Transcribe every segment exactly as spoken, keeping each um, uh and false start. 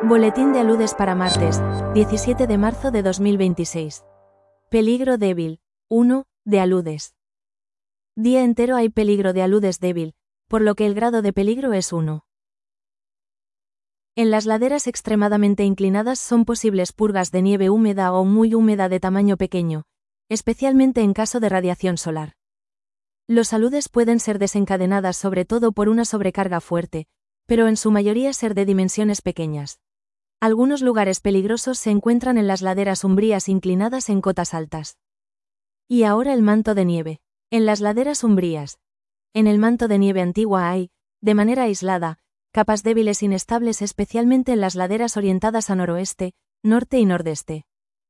Boletín de aludes para martes, diecisiete de marzo de dos mil veintiséis. Peligro débil. uno. De aludes. Día entero hay peligro de aludes débil, por lo que el grado de peligro es uno. En las laderas extremadamente inclinadas son posibles purgas de nieve húmeda o muy húmeda de tamaño pequeño, especialmente en caso de radiación solar. Los aludes pueden ser desencadenadas sobre todo por una sobrecarga fuerte, pero en su mayoría ser de dimensiones pequeñas. Algunos lugares peligrosos se encuentran en las laderas umbrías inclinadas en cotas altas. Y ahora el manto de nieve. En las laderas umbrías. En el manto de nieve antigua hay, de manera aislada, capas débiles inestables especialmente en las laderas orientadas a noroeste, norte y nordeste.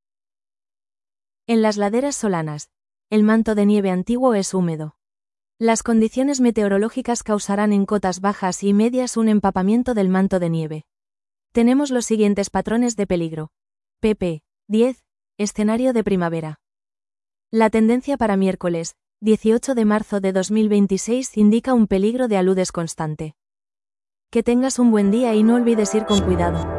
En las laderas solanas, el manto de nieve antiguo es húmedo. Las condiciones meteorológicas causarán en cotas bajas y medias un empapamiento del manto de nieve. Tenemos los siguientes patrones de peligro. pp. diez. Escenario de primavera. La tendencia para miércoles, dieciocho de marzo de dos mil veintiséis indica un peligro de aludes constante. Que tengas un buen día y no olvides ir con cuidado.